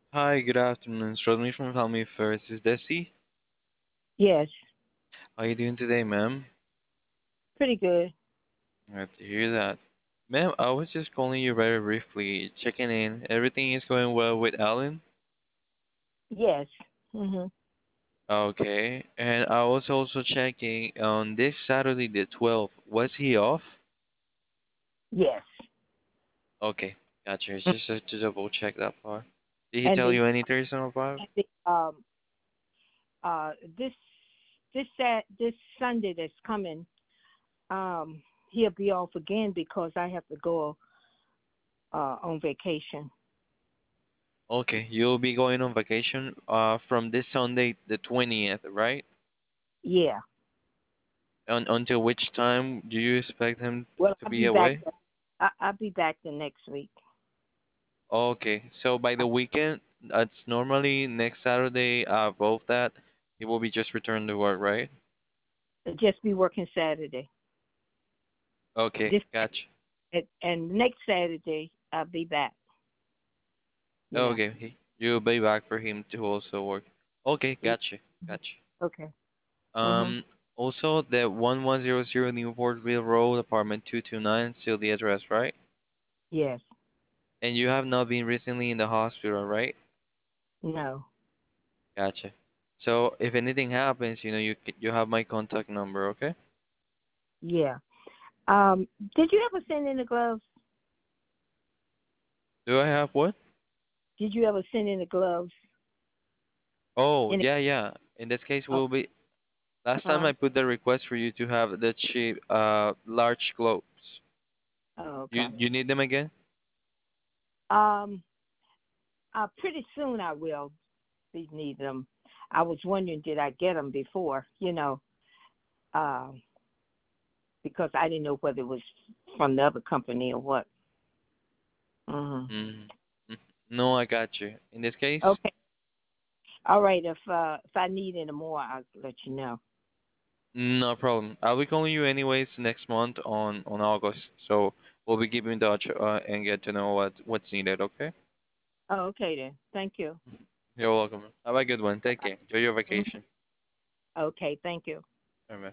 Hi, good afternoon. It's Rodney from Family First. Is Desi? Yes, How you doing today, ma'am? pretty good. Glad to hear that. Ma'am, I was just calling you very briefly, checking in. Everything is going well with Alan? Yes. Mhm. Okay. And I was also checking on this Saturday the 12th. Was he off? Yes. Okay. Gotcha. It's just to double check that part. Did he And tell the, you anything reasonable about? and the this this Sunday that's coming, he'll be off again because I have to go on vacation. Okay. You'll be going on vacation from this Sunday the 20th, right? Yeah. Until which time do you expect him Well, to be away? I'll be back the next week. Okay, so by the weekend, that's normally next Saturday, both that, he will be just returned to work, right? I'll just be working Saturday. Okay, This gotcha. and next Saturday I'll be back. You know. Okay, you'll be back for him to also work. Okay, Yeah. gotcha, gotcha. Okay. Mhm. Um, Also the 1100 Newportville Road, apartment 229, still the address, right? Yes. And you have not been recently in the hospital, right? No. Gotcha. So if anything happens, you have my contact number, okay? Yeah. Did you ever send in the gloves? Do I have what? Did you ever send in the gloves? Oh, In yeah, yeah. In this case, oh, will be last time huh? I put the request for you to have the cheap, large globes. Oh, okay. You need them again? Um, pretty soon I will be needing them. I was wondering, did I get them before? Uh, because I didn't know whether it was from the other company or what. Mhm. Mm. No, I got you. In this case, Okay. All right. If I need any more, I'll let you know. no problem. I'll be calling you anyways next month on August. So we'll be keeping in touch and get to know what's needed. Okay? Oh, okay then. Thank you. You're welcome. Have a good one. Take care. Enjoy your Mhm. vacation. Okay. Thank you.